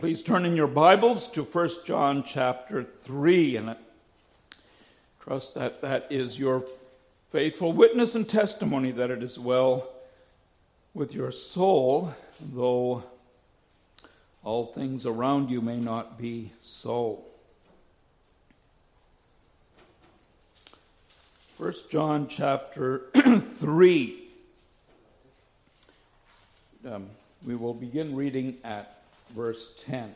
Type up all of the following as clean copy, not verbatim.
Please turn in your Bibles to 1 John chapter 3, and I trust that that is your faithful witness and testimony that it is well with your soul, though all things around you may not be so. 1 John chapter 3. We will begin reading at verse 10.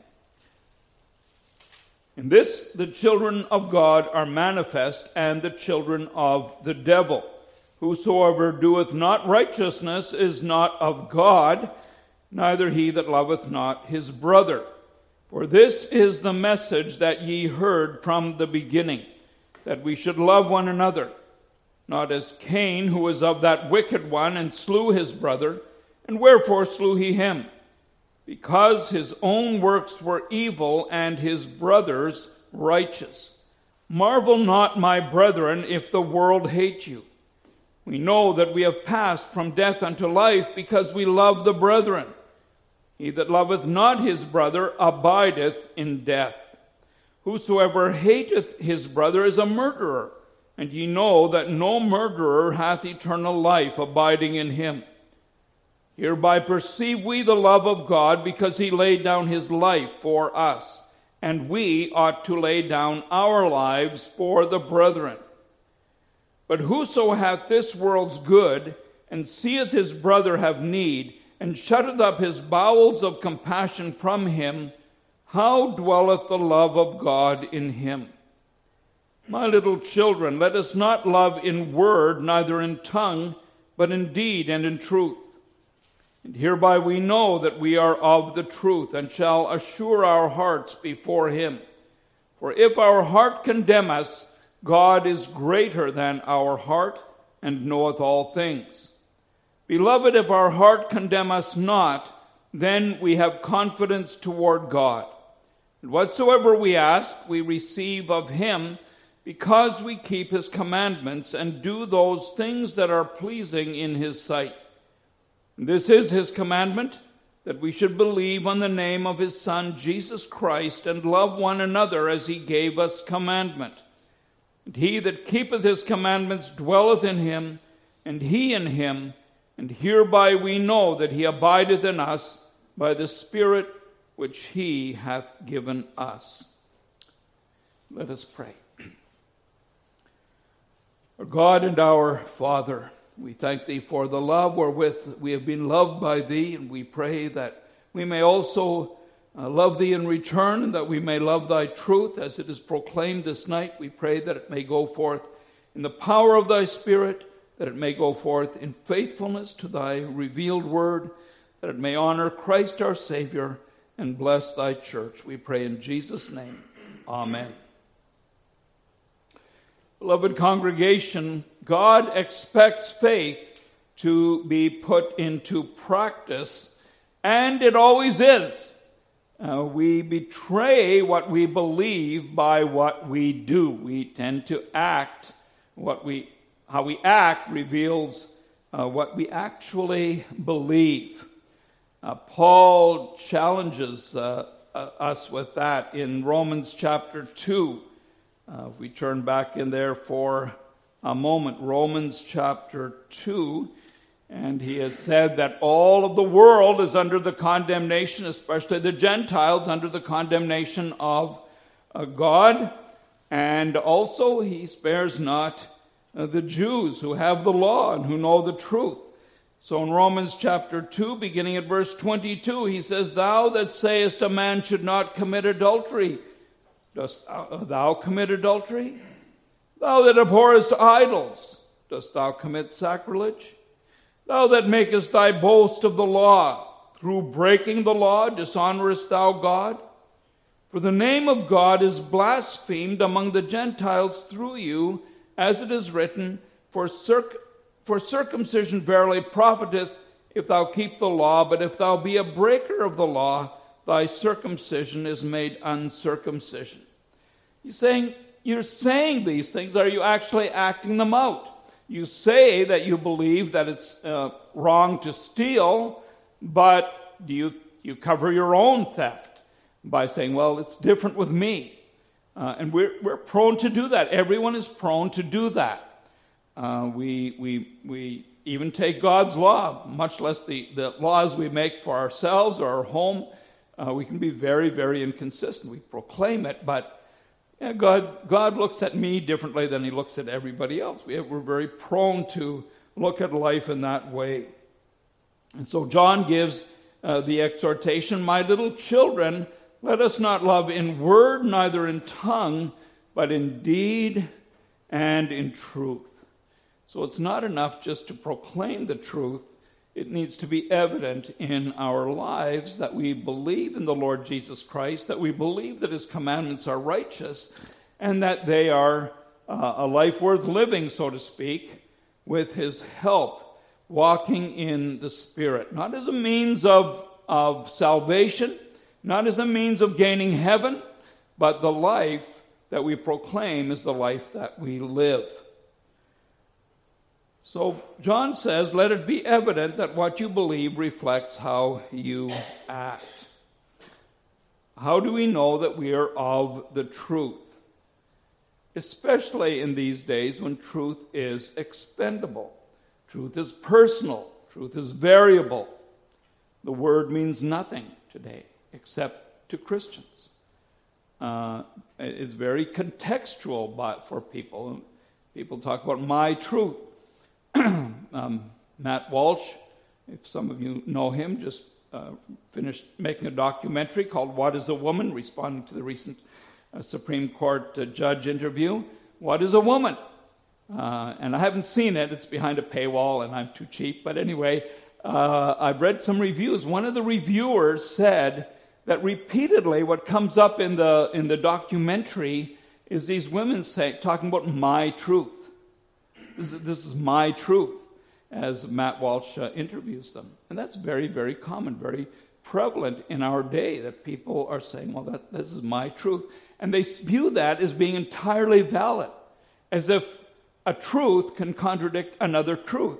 In this the children of God are manifest, and the children of the devil. Whosoever doeth not righteousness is not of God, neither he that loveth not his brother. For this is the message that ye heard from the beginning, that we should love one another, not as Cain, who was of that wicked one, and slew his brother. And wherefore slew he him? Because his own works were evil, and his brother's righteous. Marvel not, my brethren, if the world hate you. We know that we have passed from death unto life, because we love the brethren. He that loveth not his brother abideth in death. Whosoever hateth his brother is a murderer, and ye know that no murderer hath eternal life abiding in him. Hereby perceive we the love of God, because he laid down his life for us, and we ought to lay down our lives for the brethren. But whoso hath this world's good, and seeth his brother have need, and shutteth up his bowels of compassion from him, how dwelleth the love of God in him? My little children, let us not love in word, neither in tongue, but in deed and in truth. And hereby we know that we are of the truth, and shall assure our hearts before him. For if our heart condemn us, God is greater than our heart, and knoweth all things. Beloved, if our heart condemn us not, then we have confidence toward God. And whatsoever we ask, we receive of him, because we keep his commandments, and do those things that are pleasing in his sight. This is his commandment, that we should believe on the name of his Son, Jesus Christ, and love one another as he gave us commandment. And he that keepeth his commandments dwelleth in him, and he in him, and hereby we know that he abideth in us by the Spirit which he hath given us. Let us pray. Our God and our Father, we thank thee for the love wherewith we have been loved by thee, and we pray that we may also love thee in return, and that we may love thy truth as it is proclaimed this night. We pray that it may go forth in the power of thy Spirit, that it may go forth in faithfulness to thy revealed word, that it may honor Christ our Savior and bless thy church. We pray in Jesus' name. Amen. Beloved congregation, God expects faith to be put into practice, and it always is. We betray what we believe by what we do. We tend to act. How we act reveals what we actually believe. Paul challenges us with that in Romans chapter 2. If we turn back in there for a moment, Romans chapter 2, and he has said that all of the world is under the condemnation, especially the Gentiles, under the condemnation of God, and also he spares not the Jews who have the law and who know the truth. So in Romans chapter 2, beginning at verse 22, he says, Thou that sayest a man should not commit adultery, dost thou commit adultery? Thou that abhorrest idols, dost thou commit sacrilege? Thou that makest thy boast of the law, through breaking the law dishonorest thou God? For the name of God is blasphemed among the Gentiles through you, as it is written, For circumcision verily profiteth, if thou keep the law, but if thou be a breaker of the law, thy circumcision is made uncircumcision. You're saying these things. Are you actually acting them out? You say that you believe that it's wrong to steal, but do you cover your own theft? by saying, well, it's different with me. And we're prone to do that. Everyone is prone to do that. We even take God's law, much less the laws we make for ourselves or our home. We can be very, very inconsistent. We proclaim it, but God looks at me differently than he looks at everybody else. We're very prone to look at life in that way. And so John gives the exhortation, "My little children, let us not love in word, neither in tongue, but in deed and in truth." So it's not enough just to proclaim the truth. It needs to be evident in our lives that we believe in the Lord Jesus Christ, that we believe that his commandments are righteous, and that they are a life worth living, so to speak, with his help, walking in the Spirit. Not as a means of salvation, not as a means of gaining heaven, but the life that we proclaim is the life that we live. So John says, let it be evident that what you believe reflects how you act. How do we know that we are of the truth? Especially in these days when truth is expendable. Truth is personal. Truth is variable. The word means nothing today except to Christians. It's very contextual for people. People talk about my truth. Matt Walsh, if some of you know him, just finished making a documentary called What is a Woman?, responding to the recent Supreme Court judge interview. What is a woman? And I haven't seen it. It's behind a paywall, and I'm too cheap. But anyway, I've read some reviews. One of the reviewers said that repeatedly what comes up in the documentary is these women talking about my truth. This is my truth, as Matt Walsh interviews them. And that's very, very common, very prevalent in our day, that people are saying, well, this is my truth. And they view that as being entirely valid, as if a truth can contradict another truth.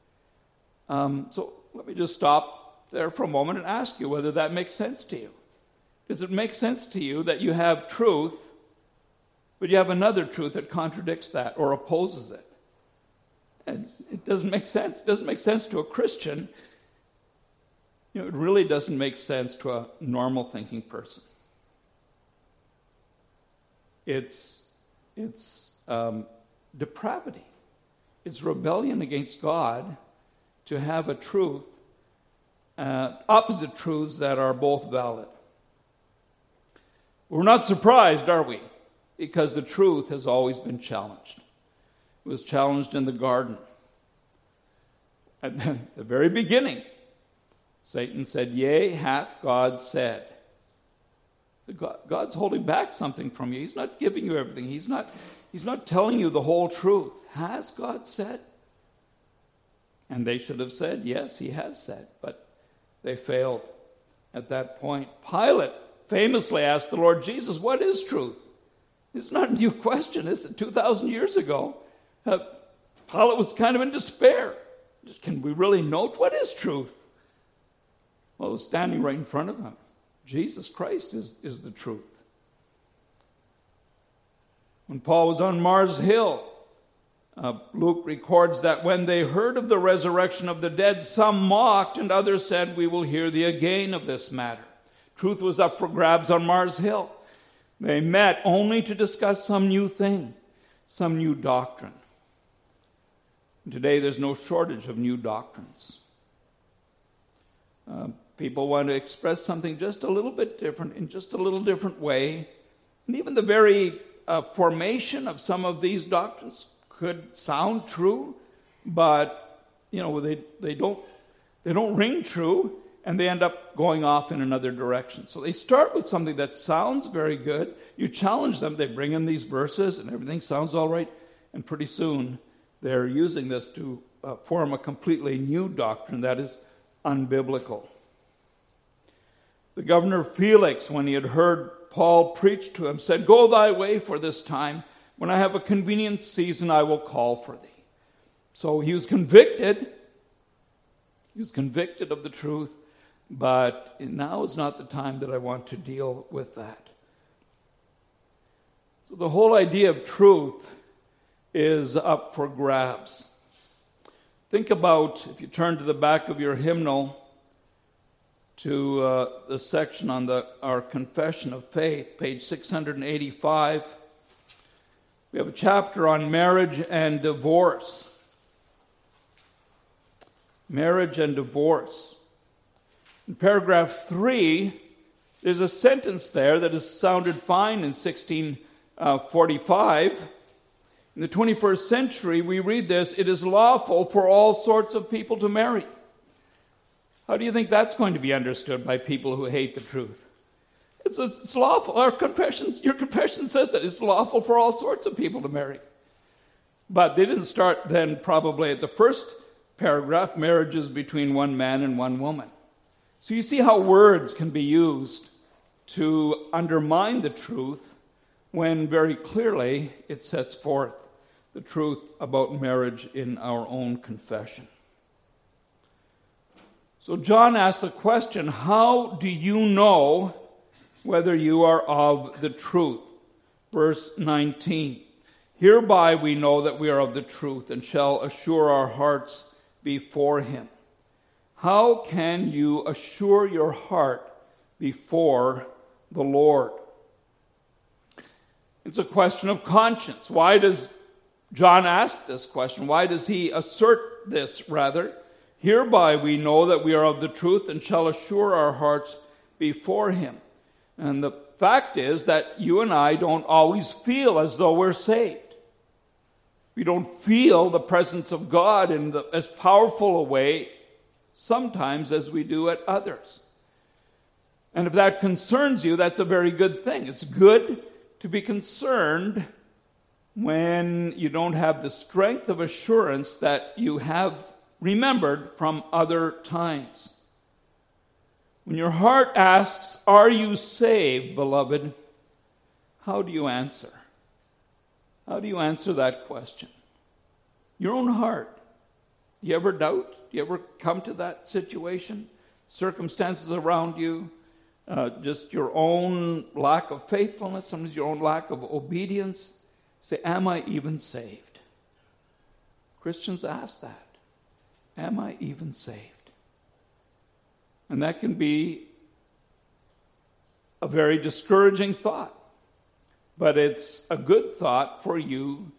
So let me just stop there for a moment and ask you whether that makes sense to you. Does it make sense to you that you have truth, but you have another truth that contradicts that or opposes it? And it doesn't make sense. It doesn't make sense to a Christian. It really doesn't make sense to a normal thinking person. It's depravity. It's rebellion against God to have a truth, opposite truths that are both valid. We're not surprised, are we? Because the truth has always been challenged. It was challenged in the garden. At the very beginning, Satan said, "Yea, hath God said." God's holding back something from you. He's not giving you everything. He's not telling you the whole truth. Has God said? And they should have said, yes, he has said. But they failed at that point. Pilate famously asked the Lord Jesus, what is truth? It's not a new question. It's 2,000 years ago. Pilate was kind of in despair. Can we really note what is truth? Well, it was standing right in front of him. Jesus Christ is the truth. When Paul was on Mars Hill, Luke records that when they heard of the resurrection of the dead, some mocked and others said, "We will hear thee again of this matter." Truth was up for grabs on Mars Hill. They met only to discuss some new thing, some new doctrine. And today there's no shortage of new doctrines. People want to express something just a little bit different, in just a little different way. And even the very formation of some of these doctrines could sound true, but they don't ring true, and they end up going off in another direction. So they start with something that sounds very good. You challenge them, they bring in these verses, and everything sounds all right, and pretty soon they're using this to form a completely new doctrine that is unbiblical. The governor Felix, when he had heard Paul preach to him, said, "Go thy way for this time. When I have a convenient season, I will call for thee." So he was convicted. He was convicted of the truth, But now is not the time that I want to deal with that. So the whole idea of truth is up for grabs. Think about, if you turn to the back of your hymnal, to the section on our Confession of Faith, page 685. We have a chapter on marriage and divorce. Marriage and divorce. In paragraph 3, there's a sentence there that has sounded fine in 1645. In the 21st century, we read this: it is lawful for all sorts of people to marry. How do you think that's going to be understood by people who hate the truth? It's lawful. Your confession says that it's lawful for all sorts of people to marry. But they didn't start then probably at the first paragraph, marriages between one man and one woman. So you see how words can be used to undermine the truth when very clearly it sets forth the truth about marriage in our own confession. So John asks the question, how do you know whether you are of the truth? Verse 19, hereby we know that we are of the truth and shall assure our hearts before him. How can you assure your heart before the Lord? It's a question of conscience. Why does John ask this question? Why does he assert this, rather? Hereby we know that we are of the truth and shall assure our hearts before him. And the fact is that you and I don't always feel as though we're saved. We don't feel the presence of God in as powerful a way sometimes as we do at others. And if that concerns you, that's a very good thing. It's good to be concerned when you don't have the strength of assurance that you have remembered from other times. When your heart asks, are you saved, beloved? How do you answer? How do you answer that question? Your own heart. Do you ever doubt? Do you ever come to that situation? Circumstances around you, just your own lack of faithfulness, sometimes your own lack of obedience. Say, am I even saved? Christians ask that. Am I even saved? And that can be a very discouraging thought. But it's a good thought for you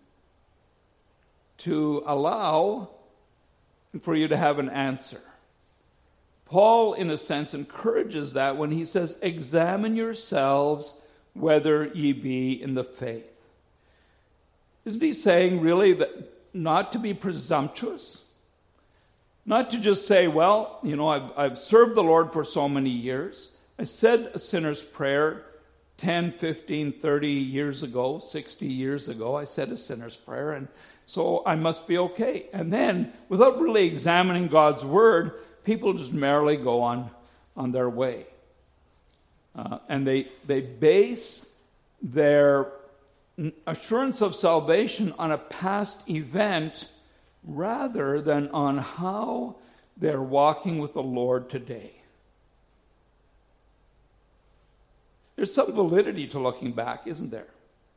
to allow and for you to have an answer. Paul, in a sense, encourages that when he says, examine yourselves whether ye be in the faith. Isn't he saying really that not to be presumptuous? Not to just say, well, I've served the Lord for so many years. I said a sinner's prayer 10, 15, 30 years ago, 60 years ago. I said a sinner's prayer, and so I must be okay. And then, without really examining God's word, people just merrily go on their way. And they base their assurance of salvation on a past event rather than on how they're walking with the Lord today. There's some validity to looking back, isn't there?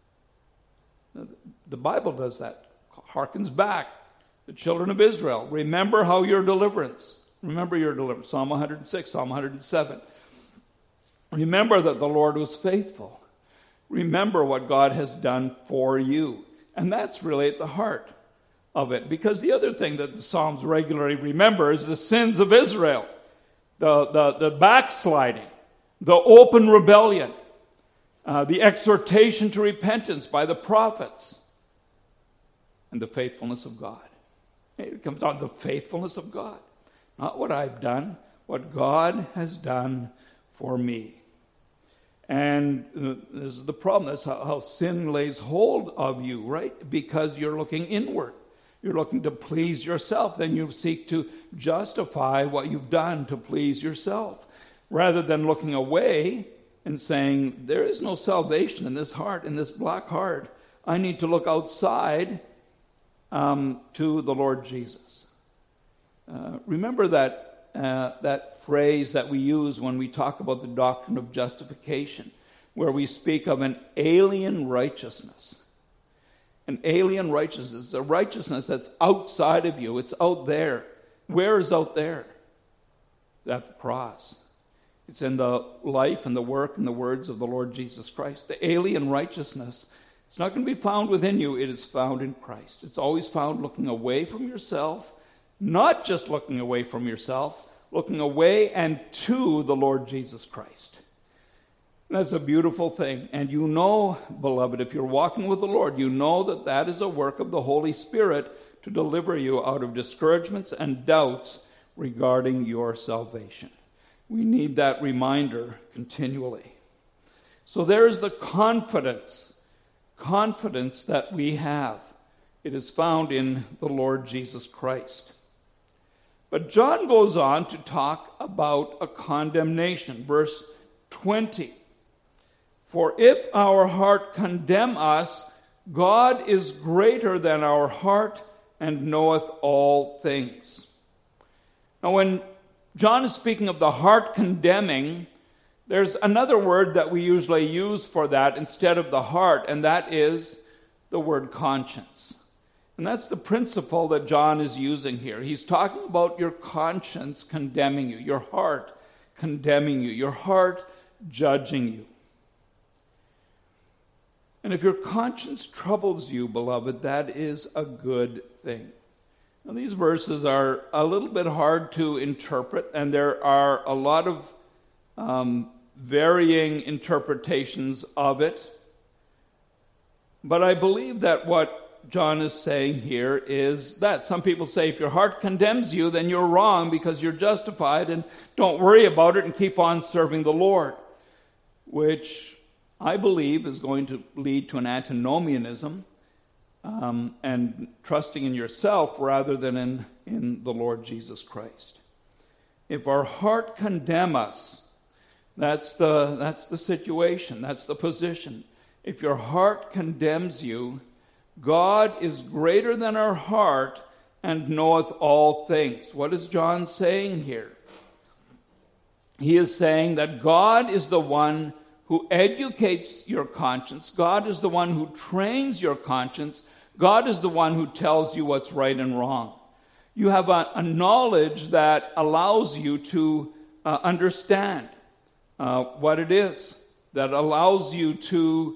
The Bible does that. Harkens back. The children of Israel, remember your deliverance. Remember your deliverance. Psalm 106, Psalm 107. Remember that the Lord was faithful. Remember what God has done for you. And that's really at the heart of it. Because the other thing that the Psalms regularly remember is the sins of Israel. The backsliding. The open rebellion. The exhortation to repentance by the prophets. And the faithfulness of God. It comes down to the faithfulness of God. Not what I've done. What God has done for me. And this is the problem. That's how sin lays hold of you, right? Because you're looking inward. You're looking to please yourself. Then you seek to justify what you've done to please yourself. Rather than looking away and saying, there is no salvation in this heart, in this black heart. I need to look outside to the Lord Jesus. Remember that that phrase that we use when we talk about the doctrine of justification, where we speak of an alien righteousness. An alien righteousness is a righteousness that's outside of you. It's out there. Where is out there? At the cross. It's in the life and the work and the words of the Lord Jesus Christ. The alien righteousness, it's not going to be found within you. It is found in Christ. It's always found looking away from yourself, not just looking away from yourself, looking away and to the Lord Jesus Christ. And that's a beautiful thing. And you know, beloved, if you're walking with the Lord, you know that that is a work of the Holy Spirit to deliver you out of discouragements and doubts regarding your salvation. We need that reminder continually. So there is the confidence that we have. It is found in the Lord Jesus Christ. But John goes on to talk about a condemnation. Verse 20. For if our heart condemn us, God is greater than our heart and knoweth all things. Now, when John is speaking of the heart condemning, there's another word that we usually use for that instead of the heart, and that is the word conscience. And that's the principle that John is using here. He's talking about your conscience condemning you, your heart condemning you, your heart judging you. And if your conscience troubles you, beloved, that is a good thing. Now, these verses are a little bit hard to interpret, and there are a lot of varying interpretations of it. But I believe that what John is saying here is that some people say if your heart condemns you, then you're wrong because you're justified, and don't worry about it and keep on serving the Lord, which I believe is going to lead to an antinomianism and trusting in yourself rather than in the Lord Jesus Christ. If our heart condemn us, that's the situation, that's the position. If your heart condemns you, God is greater than our heart and knoweth all things. What is John saying here? He is saying that God is the one who educates your conscience. God is the one who trains your conscience. God is the one who tells you what's right and wrong. You have a knowledge that allows you to understand what it is, that allows you to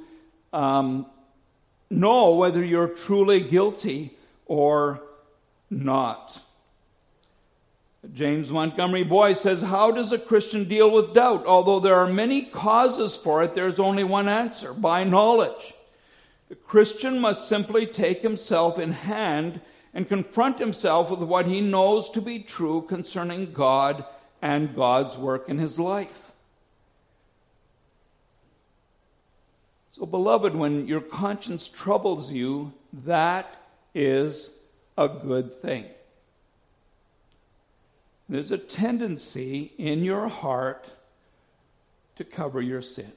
know whether you're truly guilty or not. James Montgomery Boyce says, how does a Christian deal with doubt? Although there are many causes for it, there's only one answer: by knowledge. The Christian must simply take himself in hand and confront himself with what he knows to be true concerning God and God's work in his life. So, beloved, when your conscience troubles you, that is a good thing. There's a tendency in your heart to cover your sin.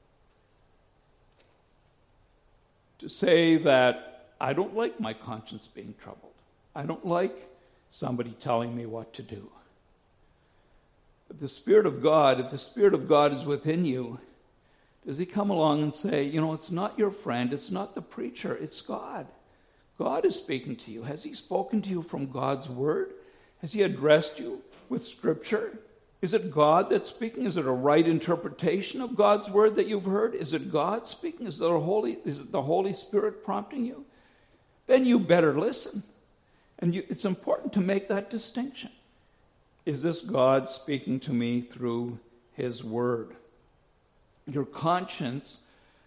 To say that I don't like my conscience being troubled. I don't like somebody telling me what to do. But the Spirit of God, if the Spirit of God is within you, does he come along and say, it's not your friend, it's not the preacher, it's God. God is speaking to you. Has he spoken to you from God's word? Has he addressed you with Scripture? Is it God that's speaking? Is it a right interpretation of God's word that you've heard? Is it God speaking? Is it the Holy Spirit prompting you? Then you better listen. And it's important to make that distinction. Is this God speaking to me through his word? Your conscience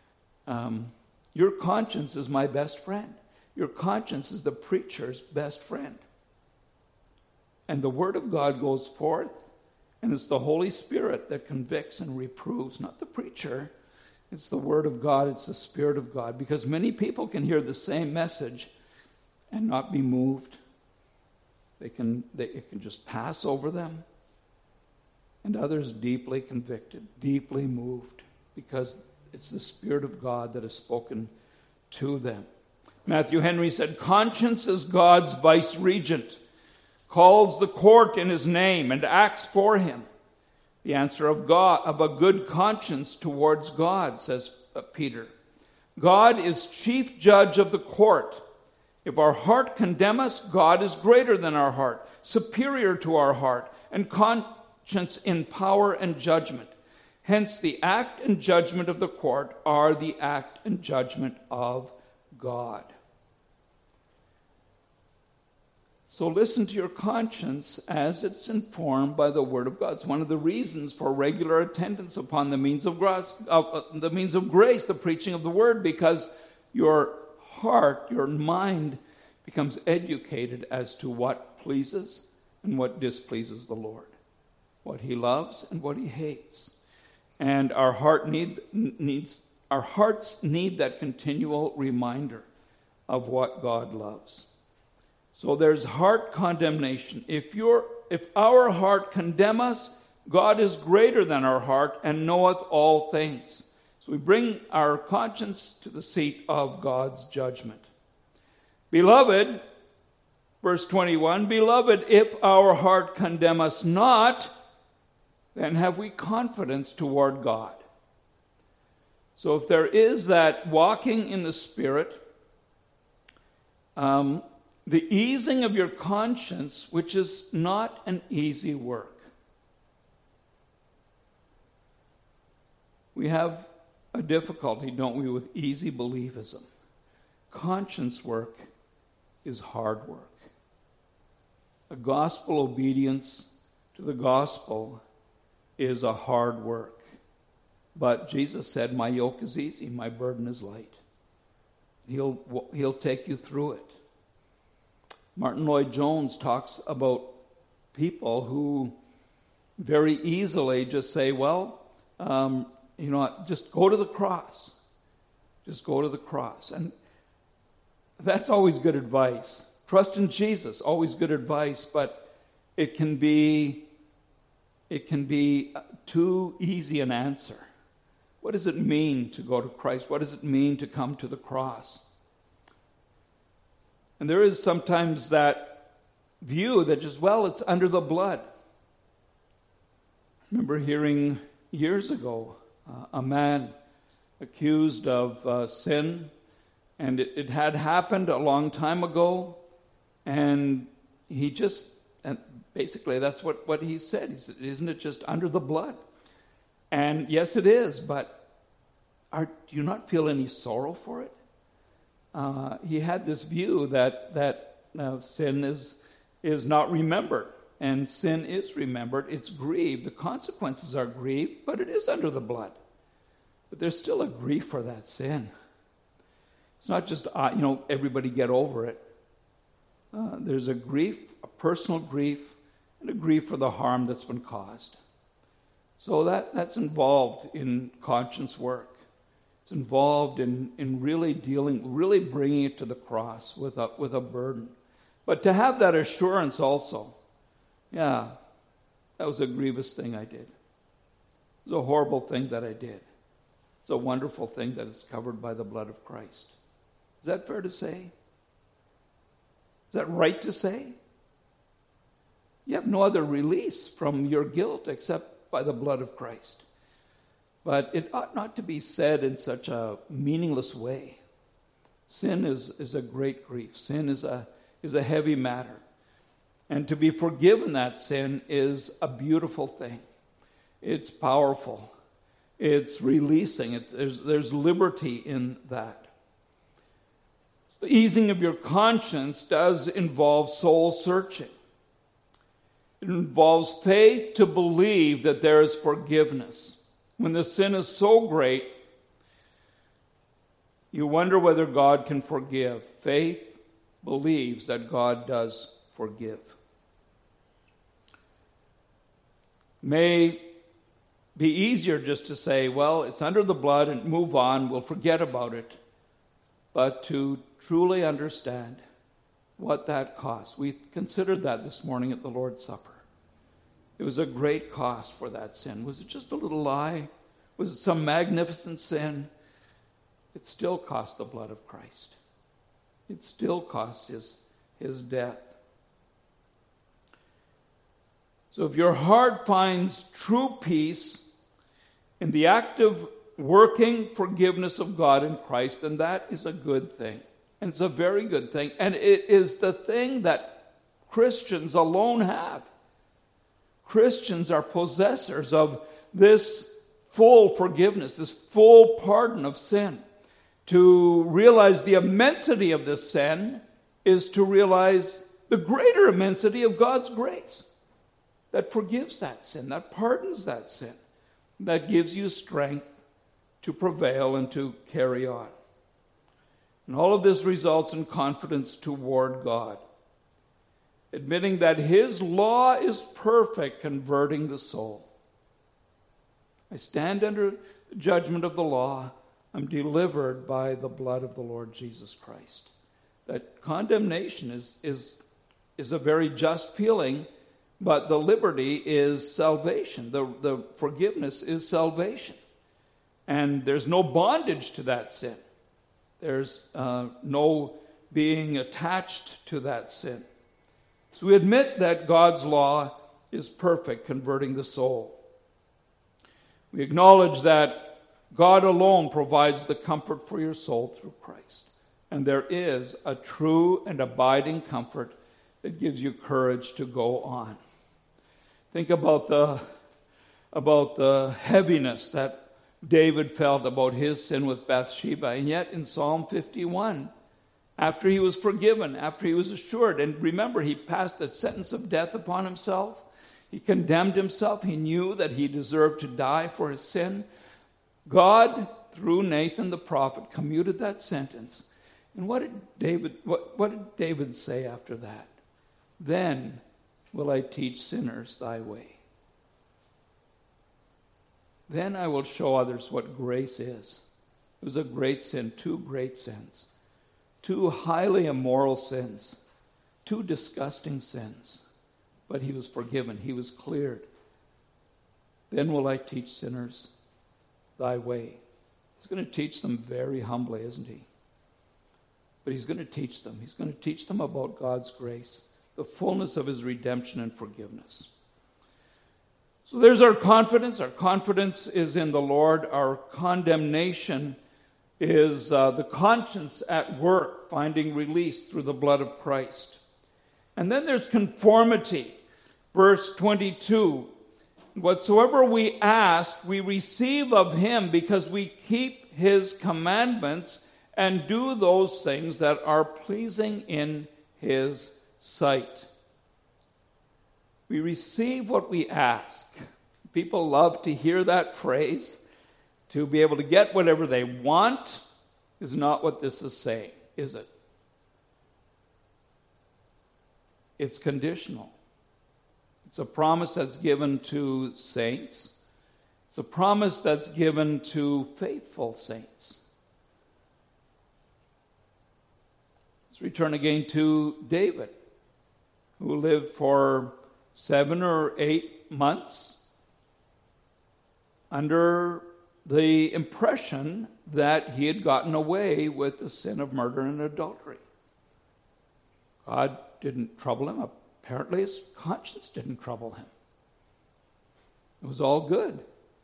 is my best friend. Your conscience is the preacher's best friend. And the word of God goes forth, and it's the Holy Spirit that convicts and reproves, not the preacher. It's the word of God, it's the Spirit of God. Because many people can hear the same message and not be moved. It can just pass over them. And others deeply convicted, deeply moved, because it's the Spirit of God that has spoken to them. Matthew Henry said, conscience is God's vice-regent. calls the court in his name and acts for him. The answer of God, of a good conscience towards God, says Peter. God is chief judge of the court. If our heart condemn us, God is greater than our heart, superior to our heart, and conscience in power and judgment. Hence, the act and judgment of the court are the act and judgment of God. So listen to your conscience as it's informed by the Word of God. It's one of the reasons for regular attendance upon the means of grace, the preaching of the Word, because your heart, your mind becomes educated as to what pleases and what displeases the Lord, what He loves and what He hates. And our hearts need that continual reminder of what God loves. So there's heart condemnation. If our heart condemn us, God is greater than our heart and knoweth all things. So we bring our conscience to the seat of God's judgment. Beloved, verse 21, Beloved, if our heart condemn us not, then have we confidence toward God. So if there is that walking in the Spirit, the easing of your conscience, which is not an easy work. We have a difficulty, don't we, with easy believism. Conscience work is hard work. A gospel obedience to the gospel is a hard work. But Jesus said, my yoke is easy, my burden is light. He'll take you through it. Martin Lloyd-Jones talks about people who very easily just say, just go to the cross. Just go to the cross. And that's always good advice. Trust in Jesus, always good advice, but it can be too easy an answer. What does it mean to go to Christ? What does it mean to come to the cross? And there is sometimes that view that just, it's under the blood. I remember hearing years ago a man accused of sin, and it had happened a long time ago, and basically that's what he said. He said, isn't it just under the blood? And yes, it is, but do you not feel any sorrow for it? He had this view that sin is not remembered, and sin is remembered. It's grieved. The consequences are grieved, but it is under the blood. But there's still a grief for that sin. It's not just everybody get over it. There's a grief, a personal grief, and a grief for the harm that's been caused. So that's involved in conscience work. It's involved in really bringing it to the cross with a burden. But to have that assurance also, that was a grievous thing I did. It was a horrible thing that I did. It's a wonderful thing that is covered by the blood of Christ. Is that fair to say? Is that right to say? You have no other release from your guilt except by the blood of Christ. But it ought not to be said in such a meaningless way. Sin is a great grief. Sin is a heavy matter. And to be forgiven that sin is a beautiful thing. It's powerful. It's releasing. There's liberty in that. The easing of your conscience does involve soul searching. It involves faith to believe that there is forgiveness. When the sin is so great, you wonder whether God can forgive. Faith believes that God does forgive. May be easier just to say, it's under the blood and move on, we'll forget about it. But to truly understand what that costs. We considered that this morning at the Lord's Supper. It was a great cost for that sin. Was it just a little lie? Was it some magnificent sin? It still cost the blood of Christ. It still cost his death. So if your heart finds true peace in the active working forgiveness of God in Christ, then that is a good thing. And it's a very good thing. And it is the thing that Christians alone have. Christians are possessors of this full forgiveness, this full pardon of sin. To realize the immensity of this sin is to realize the greater immensity of God's grace that forgives that sin, that pardons that sin, that gives you strength to prevail and to carry on. And all of this results in confidence toward God, admitting that His law is perfect, converting the soul. I stand under the judgment of the law. I'm delivered by the blood of the Lord Jesus Christ. That condemnation is a very just feeling, but the liberty is salvation. The forgiveness is salvation. And there's no bondage to that sin. There's no being attached to that sin. So we admit that God's law is perfect, converting the soul. We acknowledge that God alone provides the comfort for your soul through Christ. And there is a true and abiding comfort that gives you courage to go on. Think about the heaviness that David felt about his sin with Bathsheba. And yet in Psalm 51, after he was forgiven, after he was assured, and remember, he passed the sentence of death upon himself. He condemned himself. He knew that he deserved to die for his sin. God, through Nathan the prophet, commuted that sentence. And what did David say after that? Then will I teach sinners thy way. Then I will show others what grace is. It was a great sin, two great sins, two highly immoral sins, two disgusting sins. But he was forgiven. He was cleared. Then will I teach sinners thy way. He's going to teach them very humbly, isn't he? But he's going to teach them. He's going to teach them about God's grace, the fullness of his redemption and forgiveness. So there's our confidence. Our confidence is in the Lord. Our condemnation is the conscience at work, finding release through the blood of Christ. And then there's conformity. Verse 22, whatsoever we ask, we receive of him because we keep his commandments and do those things that are pleasing in his sight. We receive what we ask. People love to hear that phrase. To be able to get whatever they want is not what this is saying, is it? It's conditional. It's a promise that's given to saints. It's a promise that's given to faithful saints. Let's return again to David, who lived for 7 or 8 months under the impression that he had gotten away with the sin of murder and adultery. God didn't trouble him. Apparently his conscience didn't trouble him. It was all good.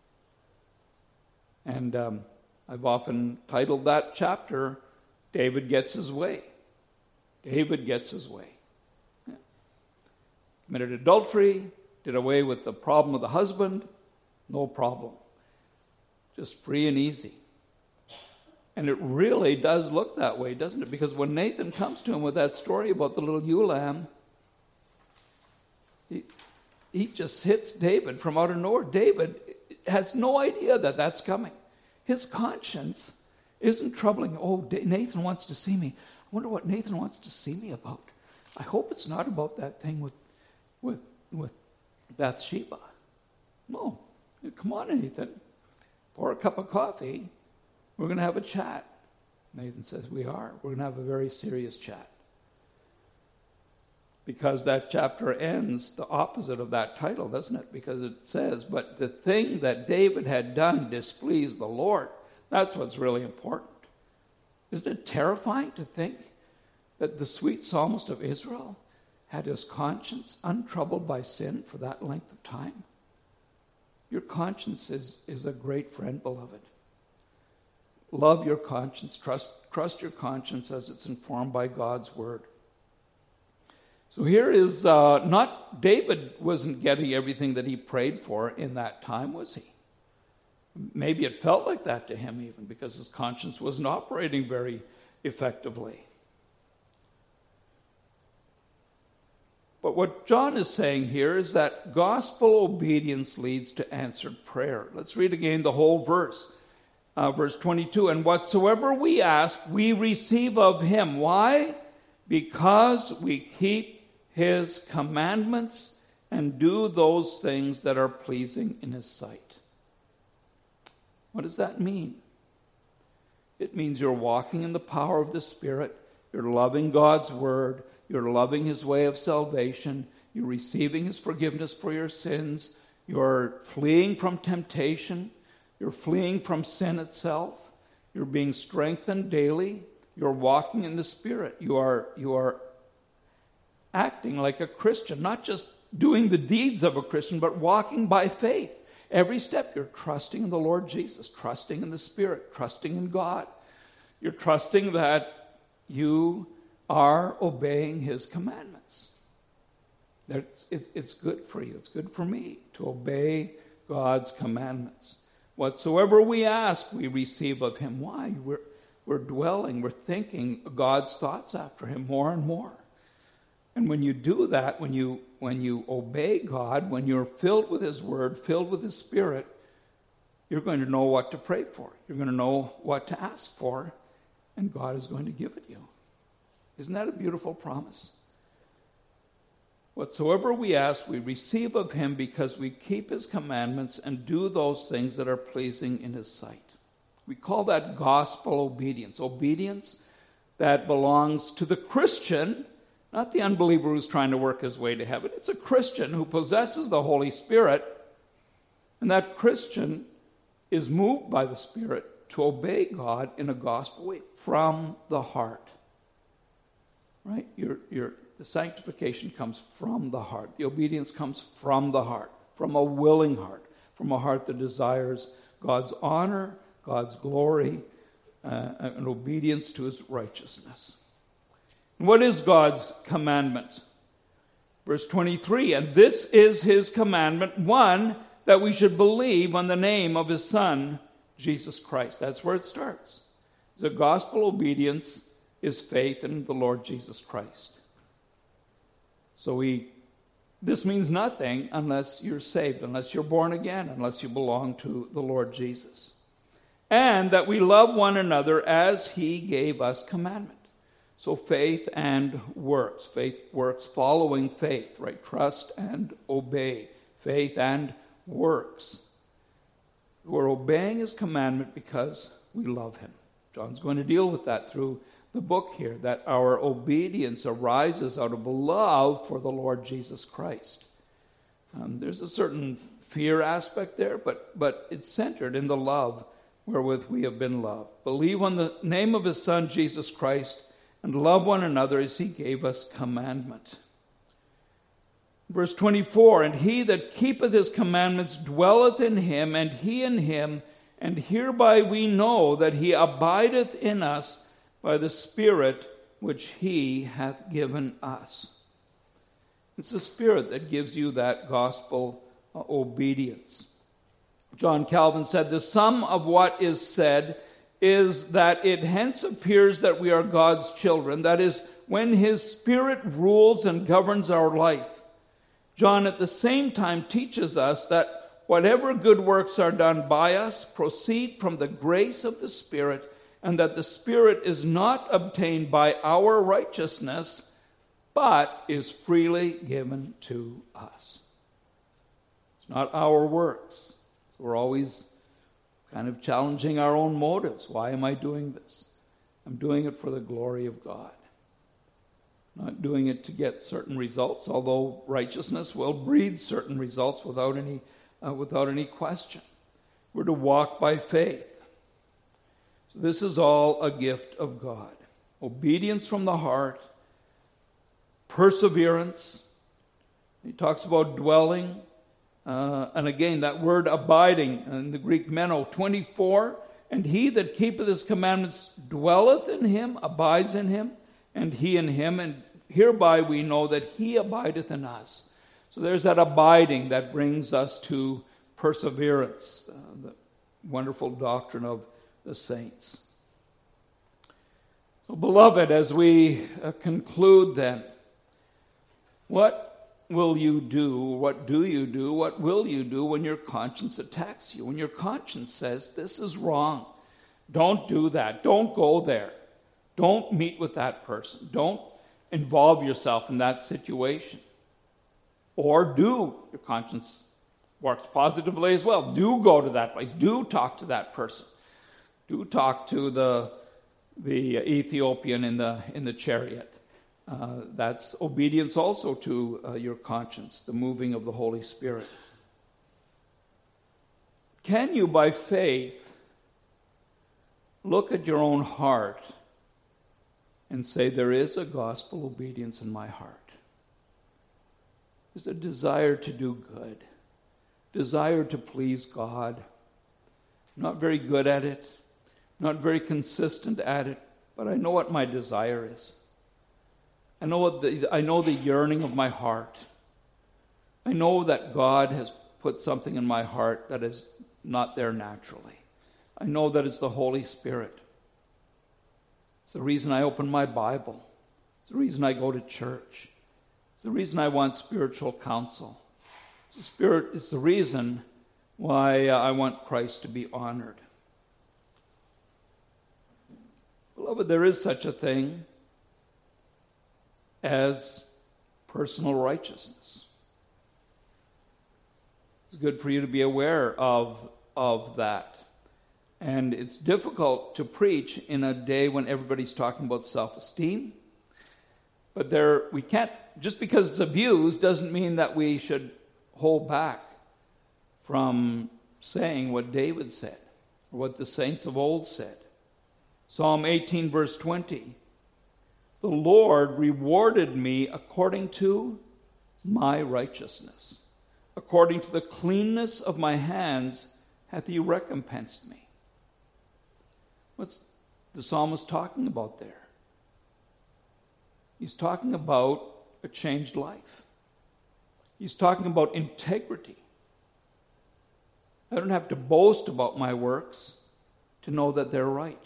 And I've often titled that chapter, David Gets His Way. David gets his way. Committed adultery, did away with the problem of the husband, no problem. Just free and easy. And it really does look that way, doesn't it? Because when Nathan comes to him with that story about the little ewe lamb, he just hits David from out of nowhere. David has no idea that that's coming. His conscience isn't troubling. Oh, Nathan wants to see me. I wonder what Nathan wants to see me about. I hope it's not about that thing with Bathsheba. No. Come on, Nathan. Pour a cup of coffee. We're going to have a chat. Nathan says, we are. We're going to have a very serious chat. Because that chapter ends the opposite of that title, doesn't it? Because it says, but the thing that David had done displeased the Lord. That's what's really important. Isn't it terrifying to think that the sweet psalmist of Israel had his conscience untroubled by sin for that length of time? Your conscience is a great friend, beloved. Love your conscience. Trust your conscience as it's informed by God's word. So here is not David wasn't getting everything that he prayed for in that time, was he? Maybe it felt like that to him even because his conscience wasn't operating very effectively. But what John is saying here is that gospel obedience leads to answered prayer. Let's read again the whole verse. Verse 22, and whatsoever we ask, we receive of him. Why? Because we keep his commandments and do those things that are pleasing in his sight. What does that mean? It means you're walking in the power of the Spirit. You're loving God's word. You're loving his way of salvation. You're receiving his forgiveness for your sins. You're fleeing from temptation. You're fleeing from sin itself. You're being strengthened daily. You're walking in the Spirit. You are acting like a Christian, not just doing the deeds of a Christian, but walking by faith. Every step you're trusting in the Lord Jesus, trusting in the Spirit, trusting in God. You're trusting that you are obeying his commandments. It's good for you. It's good for me to obey God's commandments. Whatsoever we ask, we receive of him. Why? We're dwelling, we're thinking God's thoughts after him more and more. And when you do that, when you obey God, when you're filled with his word, filled with his Spirit, you're going to know what to pray for. You're going to know what to ask for, and God is going to give it you. Isn't that a beautiful promise? Whatsoever we ask, we receive of him because we keep his commandments and do those things that are pleasing in his sight. We call that gospel obedience. Obedience that belongs to the Christian, not the unbeliever who's trying to work his way to heaven. It's a Christian who possesses the Holy Spirit, and that Christian is moved by the Spirit to obey God in a gospel way from the heart. Right? The sanctification comes from the heart. The obedience comes from the heart, from a willing heart, from a heart that desires God's honor, God's glory, and obedience to his righteousness. What is God's commandment? Verse 23, and this is his commandment, one, that we should believe on the name of his Son, Jesus Christ. That's where it starts. The gospel obedience is faith in the Lord Jesus Christ. So this means nothing unless you're saved, unless you're born again, unless you belong to the Lord Jesus. And that we love one another as he gave us commandment. So faith and works. Faith works following faith, right? Trust and obey. Faith and works. We're obeying his commandment because we love him. John's going to deal with that through the book here, that our obedience arises out of a love for the Lord Jesus Christ. There's a certain fear aspect there, but it's centered in the love wherewith we have been loved. Believe on the name of his Son, Jesus Christ, and love one another as he gave us commandment. Verse 24, and he that keepeth his commandments dwelleth in him, and he in him, and hereby we know that he abideth in us by the Spirit which he hath given us. It's the Spirit that gives you that gospel obedience. John Calvin said, the sum of what is said is that it hence appears that we are God's children. That is, when his Spirit rules and governs our life. John at the same time teaches us that whatever good works are done by us proceed from the grace of the Spirit, and that the Spirit is not obtained by our righteousness, but is freely given to us. It's not our works. So we're always kind of challenging our own motives. Why am I doing this? I'm doing it for the glory of God. Not doing it to get certain results, although righteousness will breed certain results without any question. We're to walk by faith. So this is all a gift of God. Obedience from the heart, perseverance. He talks about dwelling. And again, that word abiding in the Greek meno, 24. And he that keepeth his commandments dwelleth in him, abides in him, and he in him. And hereby we know that he abideth in us. So there's that abiding that brings us to perseverance, the wonderful doctrine of the saints. So, beloved, as we conclude then, what will you do? What do you do? What will you do when your conscience attacks you? When your conscience says, this is wrong. Don't do that. Don't go there. Don't meet with that person. Don't involve yourself in that situation. Or do, your conscience works positively as well. Do go to that place. Do talk to that person. Do talk to the Ethiopian in the chariot. That's obedience also to your conscience, the moving of the Holy Spirit. Can you, by faith, look at your own heart and say, there is a gospel obedience in my heart? There's a desire to do good, desire to please God. I'm not very good at it, not very consistent at it, but I know what my desire is. I know the yearning of my heart. I know that God has put something in my heart that is not there naturally. I know that it's the Holy Spirit. It's the reason I open my Bible. It's the reason I go to church. It's the reason I want spiritual counsel. It's the reason why I want Christ to be honored. Beloved, there is such a thing as personal righteousness. It's good for you to be aware of that. And it's difficult to preach in a day when everybody's talking about self-esteem. But we can't, just because it's abused doesn't mean that we should hold back from saying what David said, or what the saints of old said. Psalm 18, verse 20. The Lord rewarded me according to my righteousness. According to the cleanness of my hands hath he recompensed me. What's the psalmist talking about there? He's talking about a changed life. He's talking about integrity. I don't have to boast about my works to know that they're right.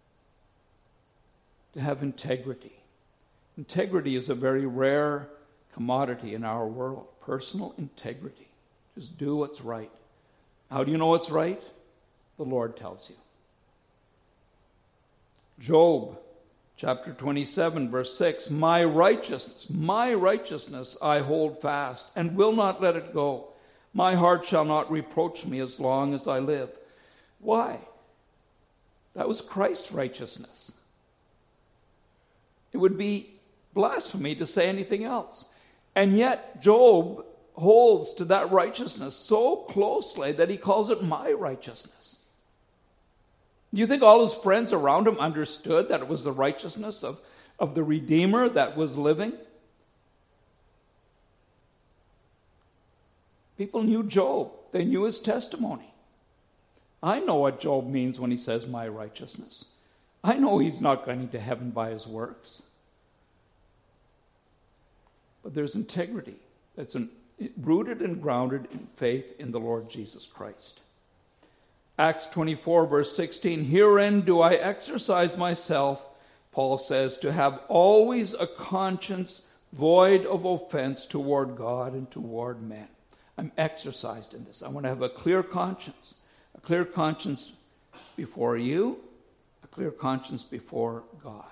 To have integrity. Integrity is a very rare commodity in our world. Personal integrity. Just do what's right. How do you know what's right? The Lord tells you. Job chapter 27, verse 6, my righteousness I hold fast and will not let it go. My heart shall not reproach me as long as I live. Why? That was Christ's righteousness. It would be blasphemy to say anything else. And yet Job holds to that righteousness so closely that he calls it my righteousness. Do you think all his friends around him understood that it was the righteousness of the Redeemer that was living? People knew Job. They knew his testimony. I know what Job means when he says my righteousness. I know he's not going to heaven by his works. But there's integrity that's rooted and grounded in faith in the Lord Jesus Christ. Acts 24, verse 16, herein do I exercise myself, Paul says, to have always a conscience void of offense toward God and toward men. I'm exercised in this. I want to have a clear conscience before you, a clear conscience before God.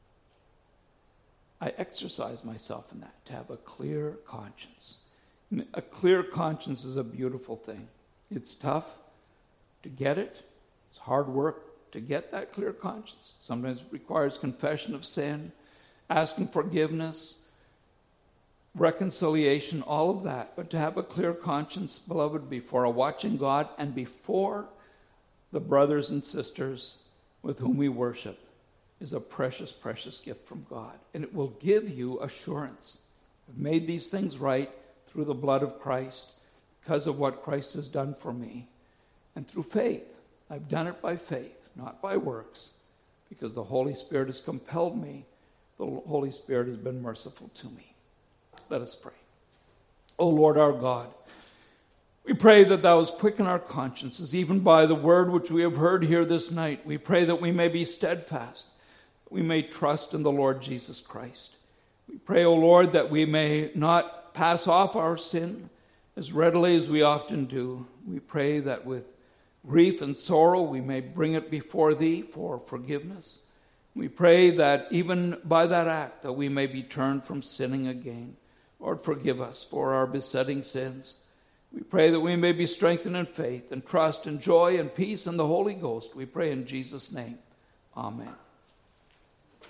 I exercise myself in that, to have a clear conscience. A clear conscience is a beautiful thing. It's tough to get it. It's hard work to get that clear conscience. Sometimes it requires confession of sin, asking forgiveness, reconciliation, all of that. But to have a clear conscience, beloved, before a watching God and before the brothers and sisters with whom we worship is a precious, precious gift from God. And it will give you assurance. I've made these things right through the blood of Christ, because of what Christ has done for me. And through faith. I've done it by faith, not by works, because the Holy Spirit has compelled me. The Holy Spirit has been merciful to me. Let us pray. O Lord our God, we pray that thou hast quickened our consciences, even by the word which we have heard here this night. We pray that we may be steadfast, that we may trust in the Lord Jesus Christ. We pray, O Lord, that we may not pass off our sin as readily as we often do. We pray that with grief and sorrow we may bring it before thee for forgiveness. We pray that even by that act that we may be turned from sinning again. Lord, forgive us for our besetting sins. We pray that we may be strengthened in faith and trust and joy and peace in the Holy Ghost. We pray in Jesus' name. Amen.